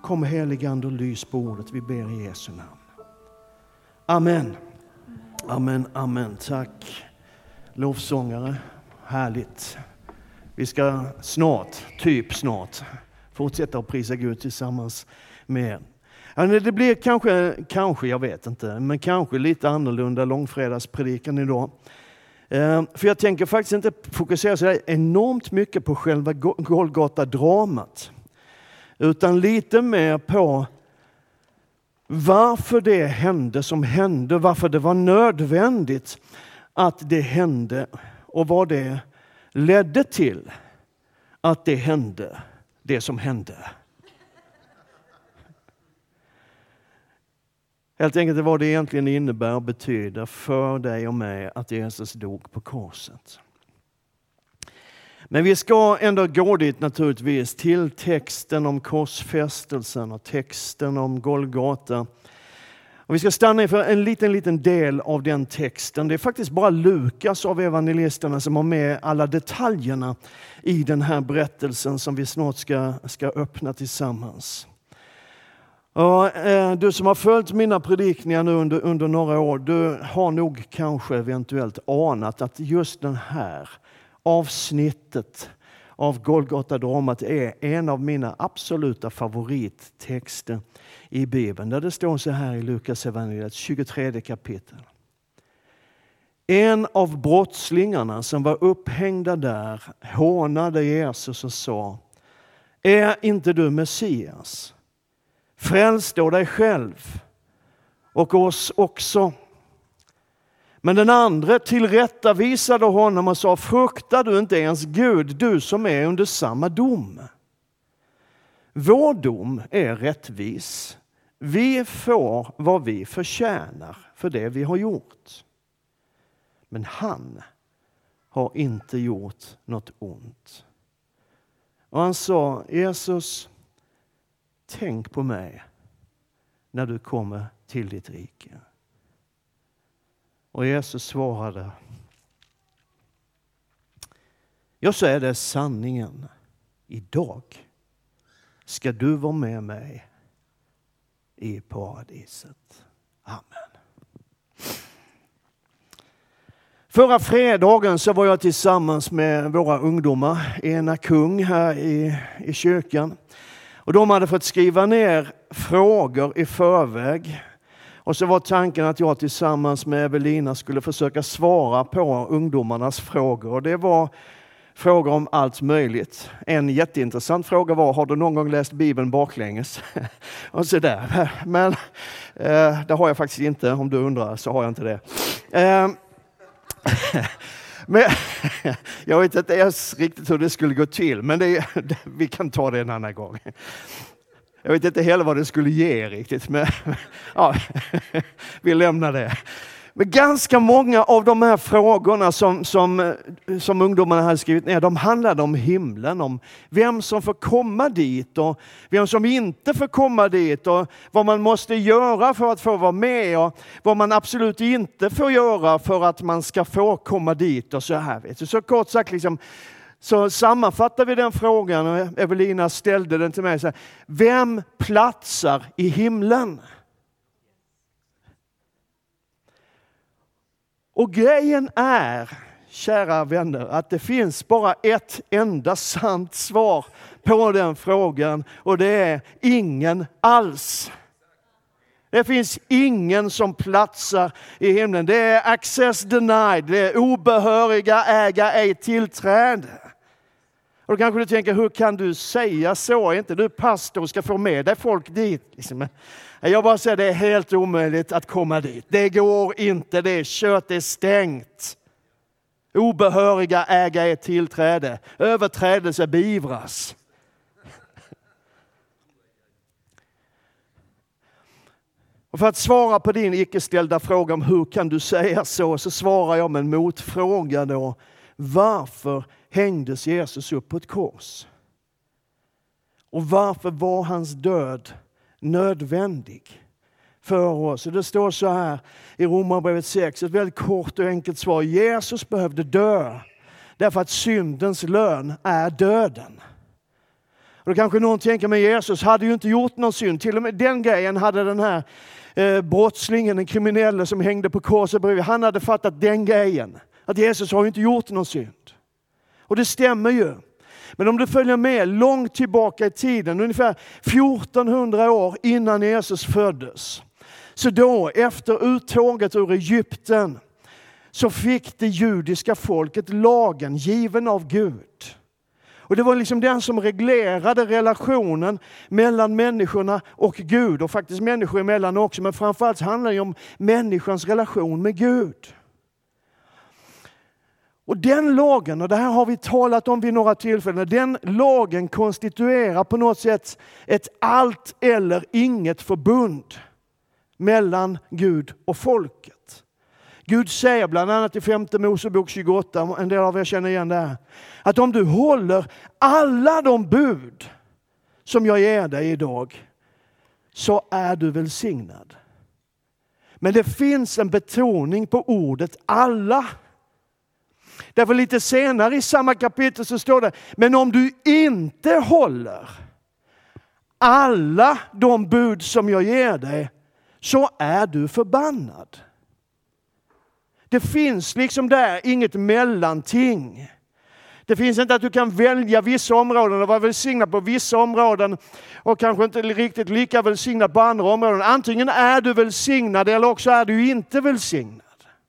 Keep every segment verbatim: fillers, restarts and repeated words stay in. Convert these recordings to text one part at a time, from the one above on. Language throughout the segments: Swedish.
kom helige ande och lys på ordet. Vi ber i Jesu namn. Amen. Amen, amen. Tack lovsångare. Härligt. Vi ska snart, typ snart, fortsätta att prisa Gud tillsammans med er. Ja, det blir kanske, kanske, jag vet inte, men kanske lite annorlunda långfredagspredikan idag. Eh, för jag tänker faktiskt inte fokusera så enormt mycket på själva Golgata-dramat. Utan lite mer på varför det hände som hände. Varför det var nödvändigt att det hände. Och vad det ledde till att det hände, det som hände. Helt enkelt vad det egentligen innebär och betyder för dig och mig att Jesus dog på korset. Men vi ska ändå gå dit naturligtvis till texten om korsfästelsen och texten om Golgata. Och vi ska stanna inför en liten, liten del av den texten. Det är faktiskt bara Lukas av evangelisterna som har med alla detaljerna i den här berättelsen som vi snart ska, ska öppna tillsammans. Och, eh, du som har följt mina predikningar nu under, under några år, du har nog kanske eventuellt anat att just den här avsnittet av Golgata-dramat är en av mina absoluta favorittexter i Bibeln. Där det står så här i Lukas evangeliet tjugotredje kapitel. En av brottslingarna som var upphängda där hånade Jesus och sa: är inte du Messias? Fräls då dig själv och oss också. Men den andra tillrättavisade honom och sa: fruktar du inte ens Gud, du som är under samma dom? Vår dom är rättvis. Vi får vad vi förtjänar för det vi har gjort. Men han har inte gjort något ont. Och han sa: Jesus, tänk på mig när du kommer till ditt rike. Och Jesus svarade: jag säger det sanningen. Idag ska du vara med mig i paradiset. Amen. Förra fredagen så var jag tillsammans med våra ungdomar, Ena Kung här i, i kyrkan. Och de hade fått skriva ner frågor i förväg. Och så var tanken att jag tillsammans med Evelina skulle försöka svara på ungdomarnas frågor. Och det var frågor om allt möjligt. En jätteintressant fråga var: har du någon gång läst Bibeln baklänges? Och så där. Men eh, det har jag faktiskt inte. Om du undrar så har jag inte det. Eh, men jag vet inte ens riktigt hur det skulle gå till. Men det, det, vi kan ta det en annan gång. Jag vet inte heller vad det skulle ge riktigt. Men ja, vi lämnar det. Men ganska många av de här frågorna som, som, som ungdomarna hade skrivit ner, de handlade om himlen, om vem som får komma dit och vem som inte får komma dit och vad man måste göra för att få vara med och vad man absolut inte får göra för att man ska få komma dit och så här. Vet du. Så kort sagt liksom, så sammanfattar vi den frågan och Evelina ställde den till mig så här: vem platsar i himlen? Och grejen är, kära vänner, att det finns bara ett enda sant svar på den frågan. Och det är ingen alls. Det finns ingen som platsar i himlen. Det är access denied. Det är obehöriga, äga ej tillträde. Och då kanske du tänker: hur kan du säga så? Är inte du pastor och ska få med dig folk dit? Liksom. Jag bara säger, det är helt omöjligt att komma dit. Det går inte, det är kört, det är stängt. Obehöriga äga ett tillträde. Överträdelse beivras. Och för att svara på din icke-ställda fråga om hur kan du säga så, så svarar jag med en motfråga då. Varför hängdes Jesus upp på ett kors? Och varför var hans död nödvändig för oss? Och det står så här i Romarbrevet sex, ett väldigt kort och enkelt svar. Jesus behövde dö därför att syndens lön är döden. Och då kanske någon tänker, men Jesus hade ju inte gjort någon synd. Till och med den grejen hade den här eh, brottslingen, den kriminella som hängde på korset bredvid. Han hade fattat den grejen. Att Jesus har ju inte gjort någon synd. Och det stämmer ju. Men om du följer med långt tillbaka i tiden, ungefär fjortonhundra år innan Jesus föddes. Så då, efter uttåget ur Egypten, så fick det judiska folket lagen given av Gud. Och det var liksom den som reglerade relationen mellan människorna och Gud. Och faktiskt människor emellan också. Men framförallt handlar det om människans relation med Gud. Och den lagen, och det här har vi talat om vid några tillfällen. Den lagen konstituerar på något sätt ett allt eller inget förbund mellan Gud och folket. Gud säger bland annat i femte Mosebok tjugoåtta, en del av er känner igen det här, att om du håller alla de bud som jag ger dig idag så är du välsignad. Men det finns en betoning på ordet alla. Därför lite senare i samma kapitel så står det, men om du inte håller alla de bud som jag ger dig så är du förbannad. Det finns liksom där inget mellanting. Det finns inte att du kan välja vissa områden och vara välsignad på vissa områden och kanske inte riktigt lika välsignad på andra områden. Antingen är du välsignad eller också är du inte välsignad.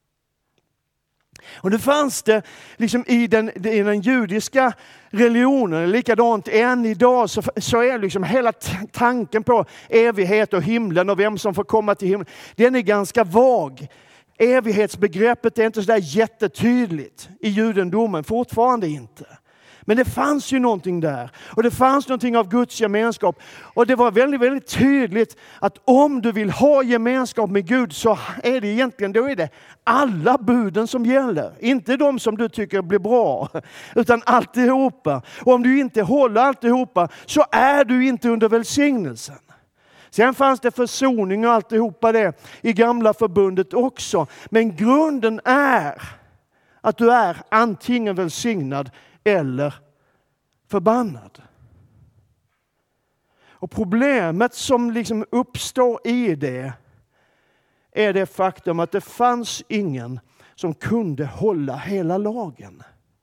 Och det fanns det liksom i den, i den judiska religionen, likadant än idag, så, så är liksom hela t- tanken på evighet och himlen och vem som får komma till himlen, den är ganska vag. Evighetsbegreppet är inte så där jättetydligt i judendomen, fortfarande inte. Men det fanns ju någonting där. Och det fanns någonting av Guds gemenskap. Och det var väldigt, väldigt tydligt att om du vill ha gemenskap med Gud så är det egentligen, då är det alla buden som gäller. Inte de som du tycker blir bra, utan alltihopa. Och om du inte håller alltihopa så är du inte under välsignelsen. Sen fanns det försoning och alltihopa det i gamla förbundet också. Men grunden är att du är antingen välsignad eller förbannad. Och problemet som liksom uppstår i det är det faktum att det fanns ingen som kunde hålla hela lagen.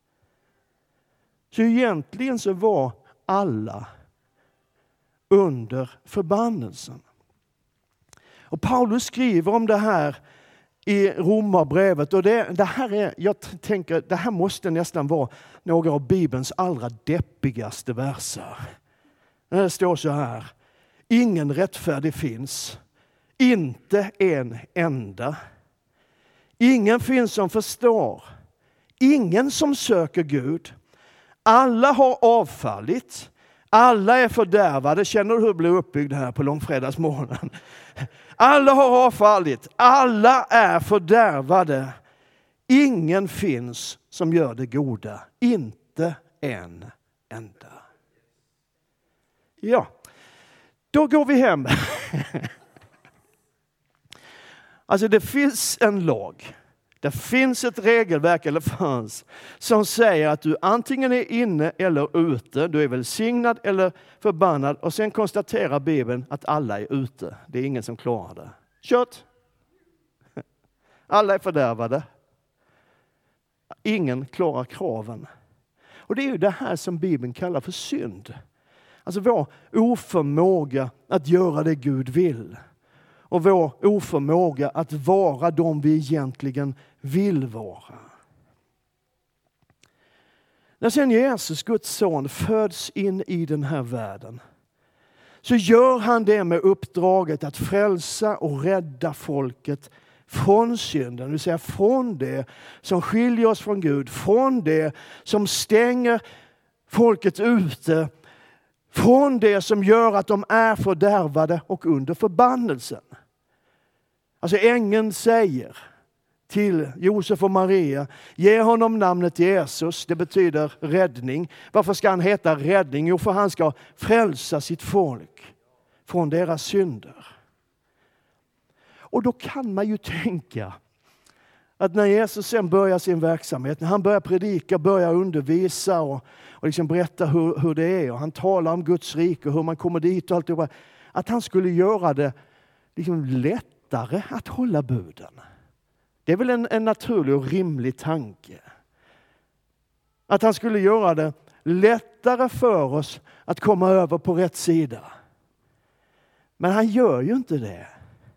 Så egentligen så var alla under förbannelsen. Och Paulus skriver om det här i Romarbrevet, och det, det här är, jag tänker, det här måste nästan vara några av Bibelns allra deppigaste verser. Det står så här: ingen rättfärdig finns, inte en enda. Ingen finns som förstår, ingen som söker Gud. Alla har avfallit, alla är fördärvade. Känner du hur det blir uppbyggd här på långfredagsmorgonen? Alla har avfallit, alla är fördärvade. Ingen finns som gör det goda, inte en enda. Ja, då går vi hem. Alltså det finns en lag. Det finns ett regelverk, eller fanns, som säger att du antingen är inne eller ute. Du är välsignad eller förbannad. Och sen konstaterar Bibeln att alla är ute. Det är ingen som klarar det. Kört! Alla är fördärvade. Ingen klarar kraven. Och det är ju det här som Bibeln kallar för synd. Alltså vår oförmåga att göra det Gud vill. Och vår oförmåga att vara de vi egentligen vill vara. När sen Jesus, Guds son, föds in i den här världen, så gör han det med uppdraget att frälsa och rädda folket från synden. Det vill säga från det som skiljer oss från Gud. Från det som stänger folket ute. Från det som gör att de är fördärvade och under förbannelsen. Alltså ängeln säger till Josef och Maria, ge honom namnet Jesus, det betyder räddning. Varför ska han heta räddning? Jo, för han ska frälsa sitt folk från deras synder. Och då kan man ju tänka att när Jesus sen börjar sin verksamhet, när han börjar predika, börjar undervisa och, och liksom berätta hur, hur det är, och han talar om Guds rike och hur man kommer dit och allt det, att han skulle göra det liksom lättare att hålla buden. Det är väl en, en naturlig och rimlig tanke. Att han skulle göra det lättare för oss att komma över på rätt sida. Men han gör ju inte det.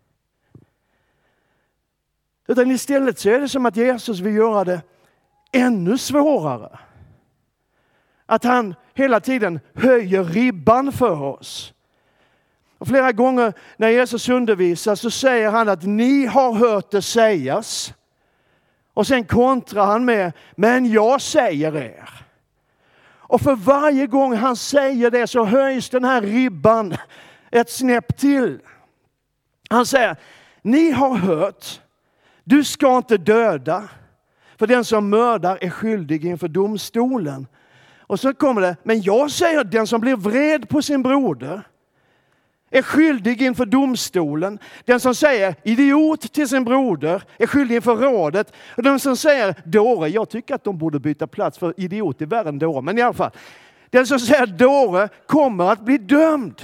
Utan istället så är det som att Jesus vill göra det ännu svårare. Att han hela tiden höjer ribban för oss. Och flera gånger när Jesus undervisar så säger han att ni har hört det sägas. Och sen kontrar han med, men jag säger er. Och för varje gång han säger det så höjs den här ribban ett snäpp till. Han säger, ni har hört, du ska inte döda, för den som mördar är skyldig inför domstolen. Och så kommer det, men jag säger den som blir vred på sin broder är skyldig inför domstolen. Den som säger idiot till sin broder är skyldig inför rådet. Och den som säger dåre, jag tycker att de borde byta plats, för idiot är värre än dåre. Men i alla fall, den som säger dåre kommer att bli dömd.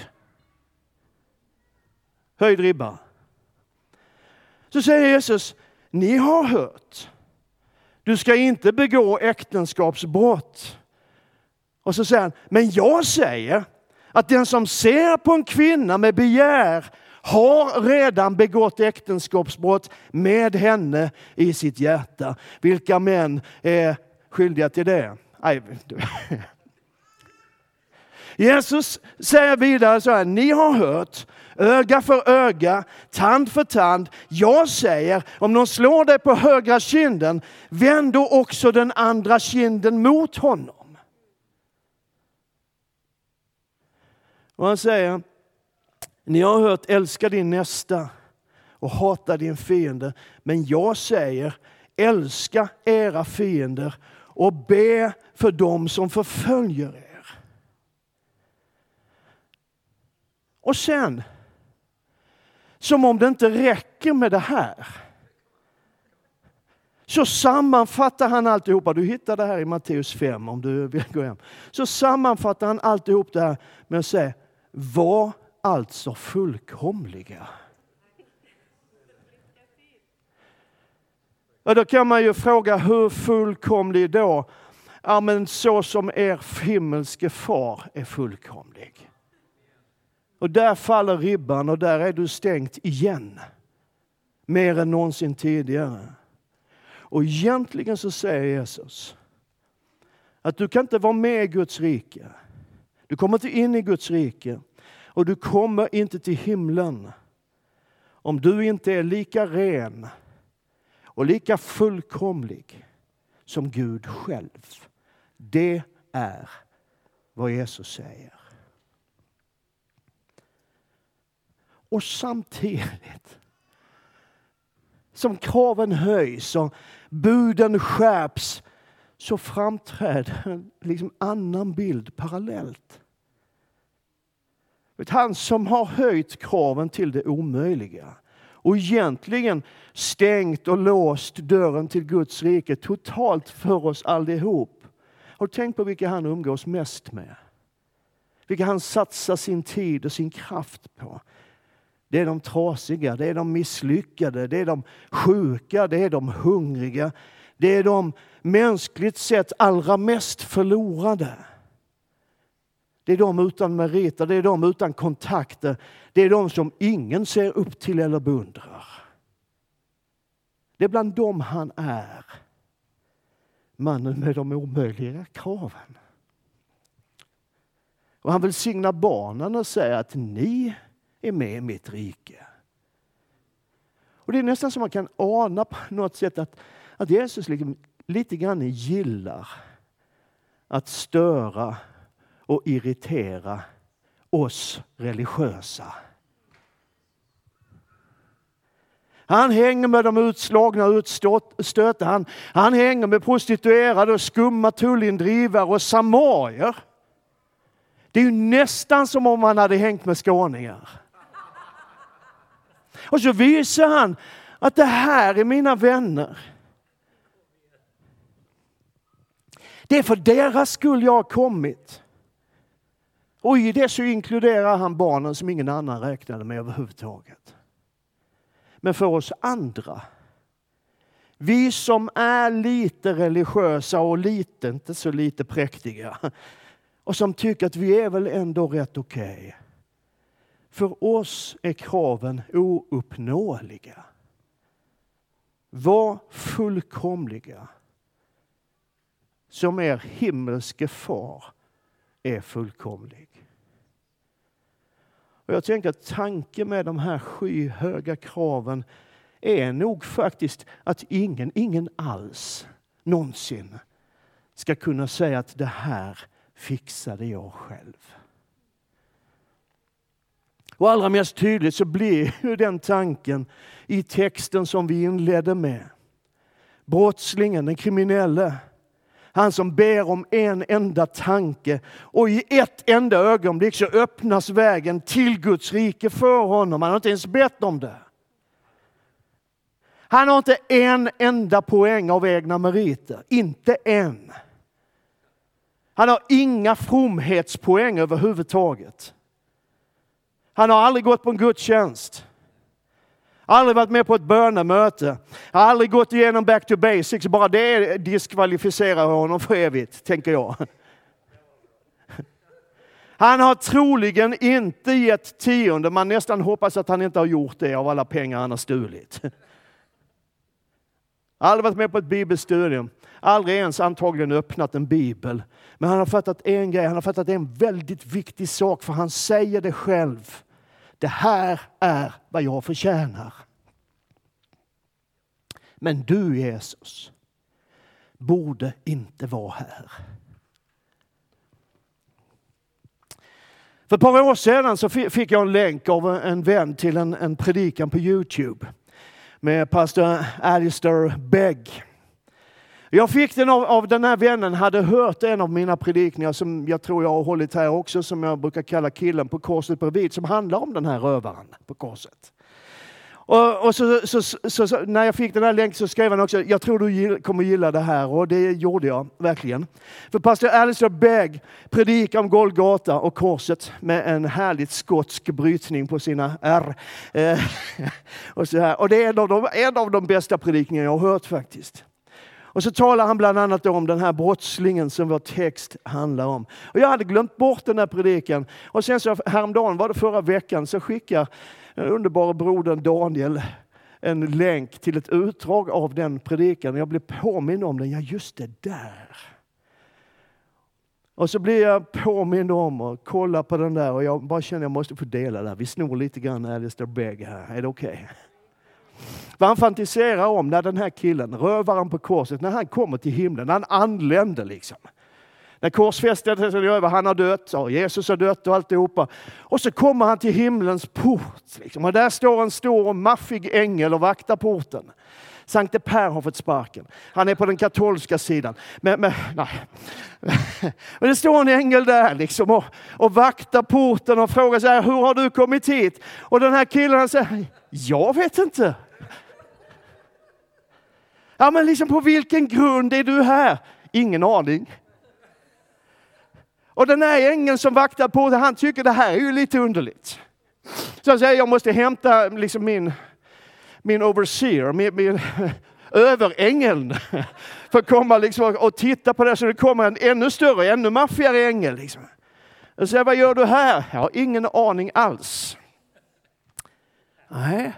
Höjd ribba. Så säger Jesus, ni har hört, du ska inte begå äktenskapsbrott. Och så säger han, men jag säger att den som ser på en kvinna med begär har redan begått äktenskapsbrott med henne i sitt hjärta. Vilka män är skyldiga till det? Nej. Jesus säger vidare så här, ni har hört, öga för öga, tand för tand. Jag säger, om någon slår dig på högra kinden, vänd då också den andra kinden mot honom. Och han säger, ni har hört, älska din nästa och hata din fiende. Men jag säger, älska era fiender och be för dem som förföljer er. Och sen, som om det inte räcker med det här, så sammanfattar han alltihopa. Du hittar det här i Matteus fem om du vill gå hem. Så sammanfattar han alltihop det här med att säga, var alltså fullkomliga. Ja, då kan man ju fråga, hur fullkomlig då? Ja, men så som er himmelske far är fullkomlig. Och där faller ribban och där är du stängt igen. Mer än någonsin tidigare. Och egentligen så säger Jesus att du kan inte vara med i Guds rike. Du kommer inte in i Guds rike och du kommer inte till himlen om du inte är lika ren och lika fullkomlig som Gud själv. Det är vad Jesus säger. Och samtidigt som kraven höjs och buden skärps, så framträder en liksom annan bild parallellt. Han som har höjt kraven till det omöjliga och egentligen stängt och låst dörren till Guds rike totalt för oss allihop. Har du tänkt på vilka han umgås mest med? Vilka han satsar sin tid och sin kraft på? Det är de trasiga, det är de misslyckade, det är de sjuka, det är de hungriga. Det är de mänskligt sett allra mest förlorade. Det är de utan meriter, det är de utan kontakter. Det är de som ingen ser upp till eller beundrar. Det är bland dem han är. Mannen med de omöjliga kraven. Och han vill signa barnen och säga att ni är med i mitt rike. Och det är nästan som man kan ana på något sätt att, att Jesus liksom lite grann gillar att störa och irritera oss religiösa. Han hänger med de utslagna och utstötta. Han, han hänger med prostituerade och skumma tullindrivare och samarier. Det är ju nästan som om han hade hängt med skåningar. Och så visar han att det här är mina vänner. Det är för deras skull jag har kommit. Och i det så inkluderar han barnen som ingen annan räknade med överhuvudtaget. Men för oss andra, vi som är lite religiösa och lite, inte så lite präktiga, och som tycker att vi är väl ändå rätt okej. Okay. För oss är kraven ouppnåeliga. Var fullkomliga. Som er himmelske far är fullkomlig. Och jag tänker att tanken med de här skyhöga kraven är nog faktiskt att ingen, ingen alls någonsin ska kunna säga att det här fixade jag själv. Och allra mest tydligt så blir ju den tanken i texten som vi inledde med. Brottslingen, den kriminelle, han som ber om en enda tanke och i ett enda ögonblick så öppnas vägen till Guds rike för honom. Han har inte ens bett om det. Han har inte en enda poäng av egna meriter. Inte en. Han har inga fromhetspoäng överhuvudtaget. Han har aldrig gått på en gudstjänst. Aldrig varit med på ett bönemöte. Har aldrig gått igenom back to basics. Bara det diskvalificerar honom för evigt, tänker jag. Han har troligen inte gett tionde. Man nästan hoppas att han inte har gjort det av alla pengar han har stulit. Aldrig varit med på ett bibelstudium. Aldrig ens antagligen öppnat en bibel. Men han har fattat en grej. Han har fattat en väldigt viktig sak. För han säger det själv. Det här är vad jag förtjänar. Men du, Jesus, borde inte vara här. För ett par år sedan så fick jag en länk av en vän till en, en predikan på YouTube. Med pastor Alistair Begg. Jag fick den av, av den här vännen, hade hört en av mina predikningar som jag tror jag har hållit här också, som jag brukar kalla killen på korset bredvid, som handlar om den här rövaren på korset. Och, och så, så, så, så när jag fick den här länken så skrev han också, jag tror du gill, kommer gilla det här, och det gjorde jag verkligen. För pastor Alistair Begg predikar om Golgata och korset med en härligt skotsk brytning på sina R. Eh, och, så här. Och det är en av, de, en av de bästa predikningar jag har hört faktiskt. Och så talar han bland annat om den här brottslingen som vår text handlar om. Och jag hade glömt bort den här predikan. Och sen så häromdagen, var det förra veckan, så skickar den underbara brodern Daniel en länk till ett utdrag av den predikan. Jag blev påmind om den. Ja, just det där. Och så blir jag påmind om och kollar på den där. Och jag bara känner att jag måste få dela där. Vi snor lite grann Alistair Begg här. Är det okej? Okay? Vad han fantiserar om när den här killen, rövaren på korset, när han kommer till himlen, när han anländer liksom. När korsfästet är över, han har dött, och Jesus har dött och alltihopa. Och så kommer han till himlens port. Liksom. Och där står en stor och maffig ängel och vaktar porten. Sankte Per har fått sparken. Han är på den katolska sidan. Men, men, nej. Och det står en ängel där liksom och, och vaktar porten och frågar så här, hur har du kommit hit? Och den här killen han säger, jag vet inte. Ja, men liksom på vilken grund är du här? Ingen aning. Och den här ängeln som vaktar porten, han tycker det här är ju lite underligt. Så han säger, jag måste hämta liksom min... min overseer, min, min överängeln, för att komma liksom och titta på det, så det kommer en ännu större, ännu maffigare ängel. Liksom. Och säger, vad gör du här? Jag har ingen aning alls. Nej.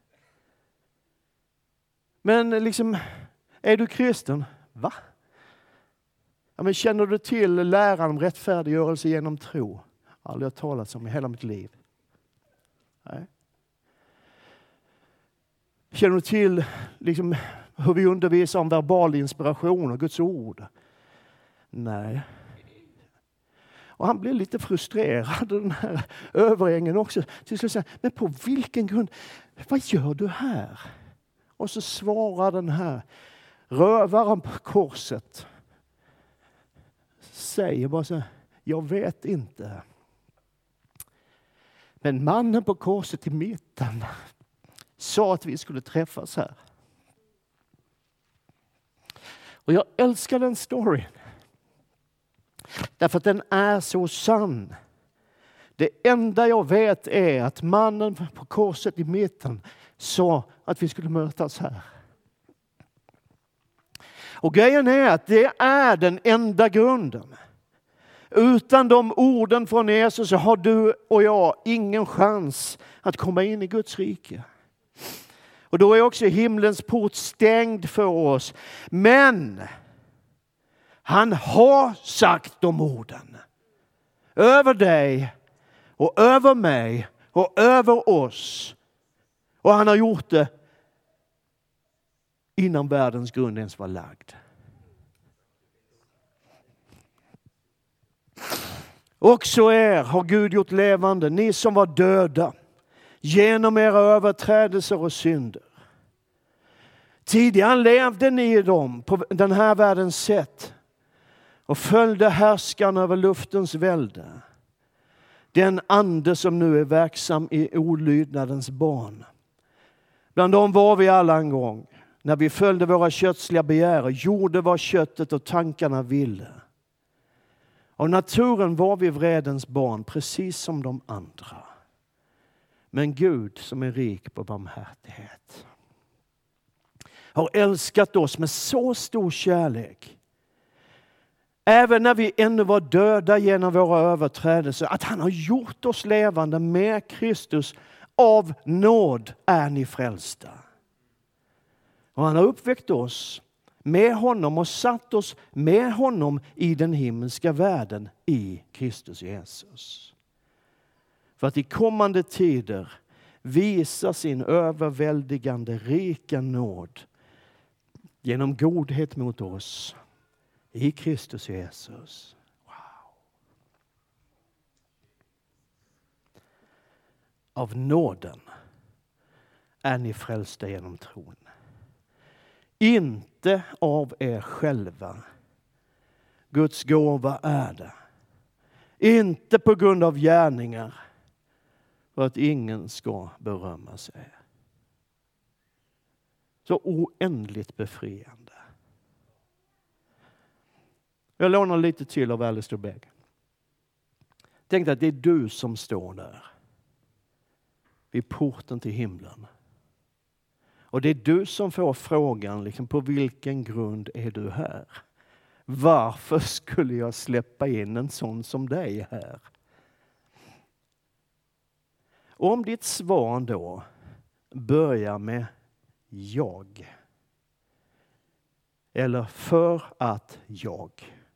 Men liksom, är du kristen? Va? Ja, men känner du till läran om rättfärdiggörelse genom tro? Aldrig har talat om i hela mitt liv. Nej. Känner du till liksom, hur vi undervisar om verbal inspiration och Guds ord? Nej. Och han blir lite frustrerad, den här överängeln också. Till slut säger, men på vilken grund? Vad gör du här? Och så svarar den här rövaren på korset. Säger bara så här, jag vet inte. Men mannen på korset i mitten sa att vi skulle träffas här. Och jag älskar den storyn. Därför att den är så sann. Det enda jag vet är att mannen på korset i mitten sa att vi skulle mötas här. Och grejen är att det är den enda grunden. Utan de orden från Jesus så har du och jag ingen chans att komma in i Guds rike. Och då är också himlens port stängd för oss. Men han har sagt de orden. Över dig och över mig och över oss. Och han har gjort det innan världens grund ens var lagd. Också er har Gud gjort levande, ni som var döda, genom era överträdelser och synder. Tidigare levde ni i dem på den här världens sätt och följde härskan över luftens välde. Den ande som nu är verksam i olydnadens barn. Bland dem var vi alla en gång, när vi följde våra kötsliga begär och gjorde vad köttet och tankarna ville. Av naturen var vi vredens barn, precis som de andra. Men Gud som är rik på barmhärtighet har älskat oss med så stor kärlek. Även när vi ännu var döda genom våra överträdelser. Att han har gjort oss levande med Kristus. Av nåd är ni frälsta. Och han har uppväckt oss med honom och satt oss med honom i den himmelska världen i Kristus Jesus. För att i kommande tider visa sin överväldigande rika nåd genom godhet mot oss i Kristus Jesus. Wow. Av nåden är ni frälsta genom tron. Inte av er själva. Guds gåva är det. Inte på grund av gärningar. För att ingen ska berömma sig. Så oändligt befriande. Jag lånar lite till av Alistair Begg. Tänk att det är du som står där. Vid porten till himlen. Och det är du som får frågan, liksom, på vilken grund är du här? Varför skulle jag släppa in en sån som dig här? Om ditt svar då börjar med jag. Eller för att jag.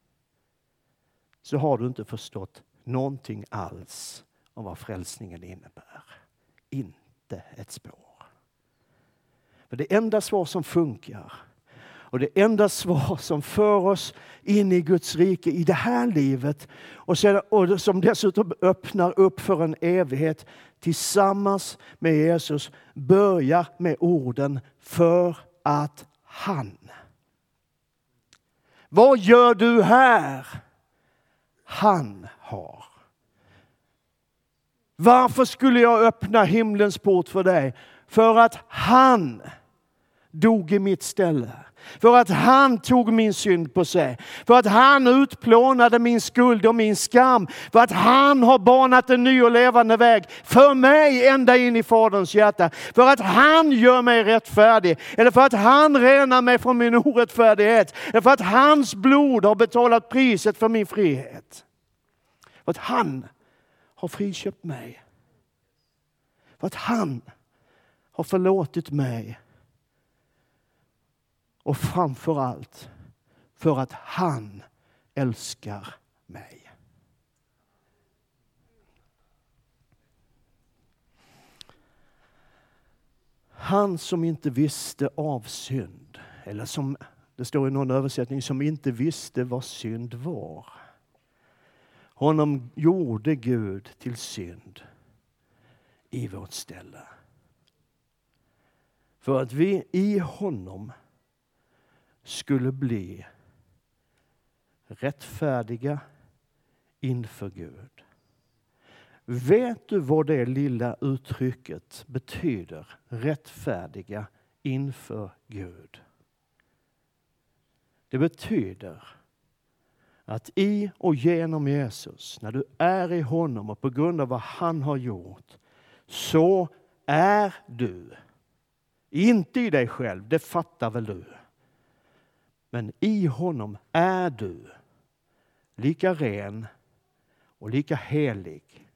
Så har du inte förstått någonting alls om vad frälsningen innebär. Inte ett spår. För det enda svar som funkar och det enda svar som för oss in i Guds rike i det här livet och, sedan, och som dessutom öppnar upp för en evighet tillsammans med Jesus börjar med orden för att han. Vad gör du här? Han har. Varför skulle jag öppna himlens port för dig? För att han dog i mitt ställe. För att han tog min synd på sig. För att han utplånade min skuld och min skam. För att han har banat en ny och levande väg för mig ända in i Faderns hjärta. För att han gör mig rättfärdig. Eller för att han renar mig från min orättfärdighet. Eller för att hans blod har betalat priset för min frihet. För att han har friköpt mig. För att han har förlåtit mig. Och framför allt för att han älskar mig. Han som inte visste av synd, eller som det står i någon översättning, som inte visste vad synd var. Honom gjorde Gud till synd i vårt ställe. För att vi i honom skulle bli rättfärdiga inför Gud. Vet du vad det lilla uttrycket betyder? Rättfärdiga inför Gud. Det betyder Att i och genom Jesus, när du är i honom och på grund av vad han har gjort, så är du. Inte i dig själv, det fattar väl du. Men i honom är du lika ren och lika helig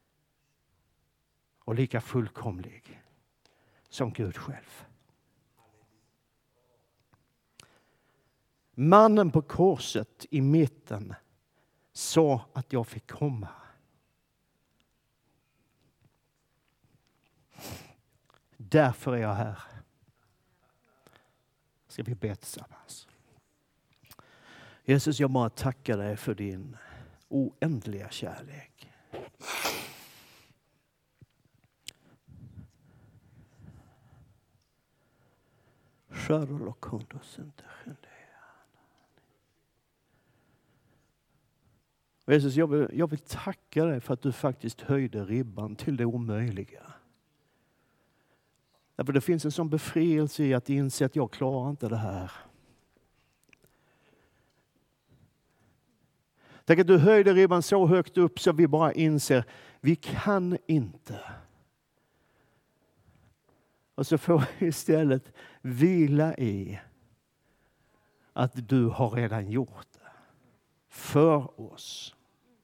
och lika fullkomlig som Gud själv. Mannen på korset i mitten sa att jag fick komma. Därför är jag här. Ska vi be tillsammans. Jesus, jag bara tackar dig för din oändliga kärlek. Jesus, jag vill, jag vill tacka dig för att du faktiskt höjde ribban till det omöjliga. Därför det finns en sån befrielse i att inse att jag klarar inte det här. Tänk att du höjde ribban så högt upp så vi bara inser, vi kan inte. Och så får vi istället vila i att du har redan gjort det för oss.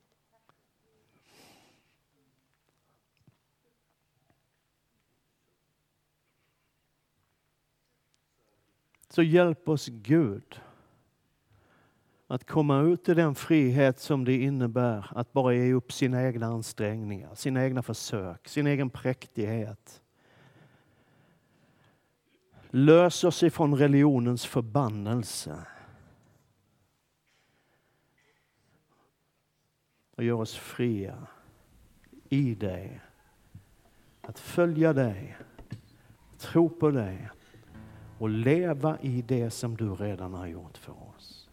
Så hjälp oss Gud att komma ut i den frihet som det innebär att bara ge upp sina egna ansträngningar, sina egna försök, sin egen präktighet. Lös oss ifrån religionens förbannelse. Och gör oss fria i dig. Att följa dig, tro på dig och leva i det som du redan har gjort för oss.